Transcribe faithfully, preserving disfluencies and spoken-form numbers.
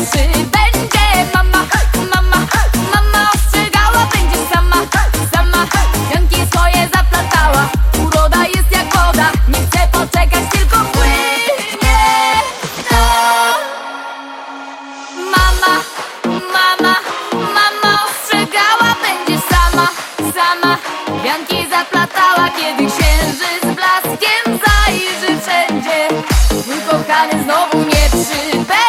księży będzie. Mama, mama, mama ostrzegała, będzie sama, sama pianki swoje zaplatała. Uroda jest jak woda, nie chcę poczekać, tylko płynie. No. Mama, mama, mama ostrzegała, będziesz sama, sama pianki zaplatała, kiedy księży z blaskiem zajrzy wszędzie. Mój kochany znowu nie przybędzie.